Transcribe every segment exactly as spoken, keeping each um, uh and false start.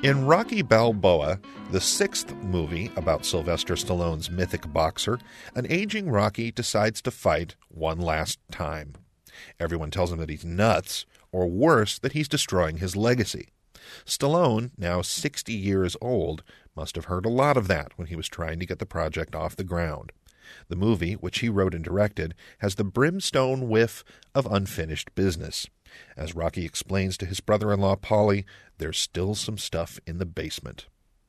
In Rocky Balboa, the sixth movie about Sylvester Stallone's mythic boxer, an aging Rocky decides to fight one last time. Everyone tells him that he's nuts, or worse, that he's destroying his legacy. Stallone, now sixty years old, must have heard a lot of that when he was trying to get the project off the ground. The movie, which he wrote and directed, has the brimstone whiff of unfinished business. As Rocky explains to his brother-in-law Paulie, there's still some stuff in the basement.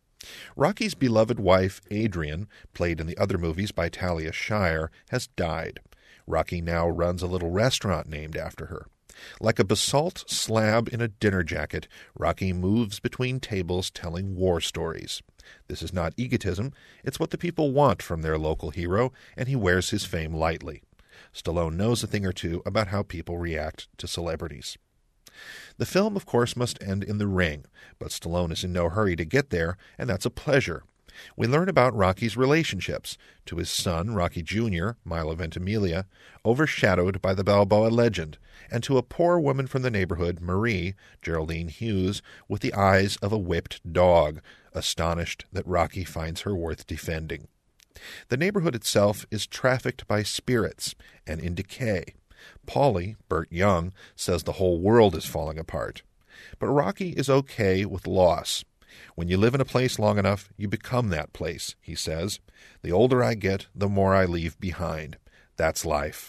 Rocky's beloved wife, Adrian, played in the other movies by Talia Shire, has died. Rocky now runs a little restaurant named after her. Like a basalt slab in a dinner jacket, Rocky moves between tables telling war stories. This is not egotism, it's what the people want from their local hero, and he wears his fame lightly. Stallone knows a thing or two about how people react to celebrities. The film, of course, must end in the ring, but Stallone is in no hurry to get there, and that's a pleasure. We learn about Rocky's relationships, to his son, Rocky Junior, Milo Ventimiglia, overshadowed by the Balboa legend, and to a poor woman from the neighborhood, Marie, Geraldine Hughes, with the eyes of a whipped dog, astonished that Rocky finds her worth defending. The neighborhood itself is trafficked by spirits and in decay. Paulie, Burt Young, says the whole world is falling apart. But Rocky is okay with loss. When you live in a place long enough, you become that place, he says. The older I get, the more I leave behind. That's life.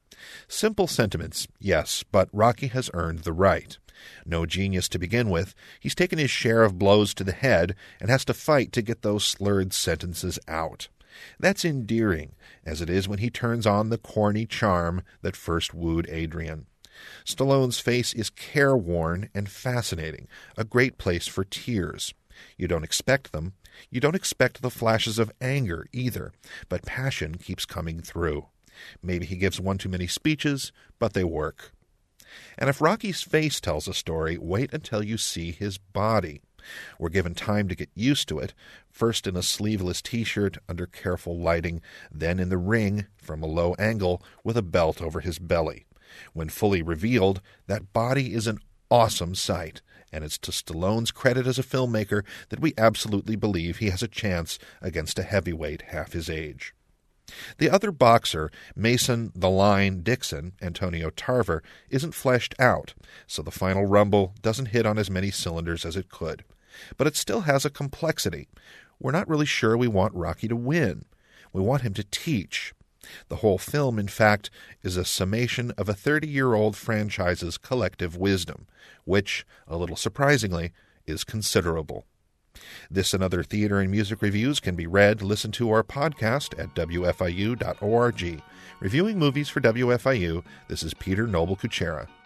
Simple sentiments, yes, but Rocky has earned the right. No genius to begin with, he's taken his share of blows to the head and has to fight to get those slurred sentences out. That's endearing, as it is when he turns on the corny charm that first wooed Adrian. Stallone's face is careworn and fascinating, a great place for tears. You don't expect them. You don't expect the flashes of anger either, but passion keeps coming through. Maybe he gives one too many speeches, but they work. And if Rocky's face tells a story, wait until you see his body. We're given time to get used to it, first in a sleeveless T-shirt under careful lighting, then in the ring from a low angle with a belt over his belly. When fully revealed, that body is an awesome sight, and it's to Stallone's credit as a filmmaker that we absolutely believe he has a chance against a heavyweight half his age. The other boxer, Mason the Line Dixon, Antonio Tarver, isn't fleshed out, so the final rumble doesn't hit on as many cylinders as it could. But it still has a complexity. We're not really sure we want Rocky to win. We want him to teach. The whole film, in fact, is a summation of a thirty-year-old franchise's collective wisdom, which, a little surprisingly, is considerable. This and other theater and music reviews can be read, listened to, or podcast at W F I U dot org. Reviewing movies for W F I U, this is Peter Noble Kuchera.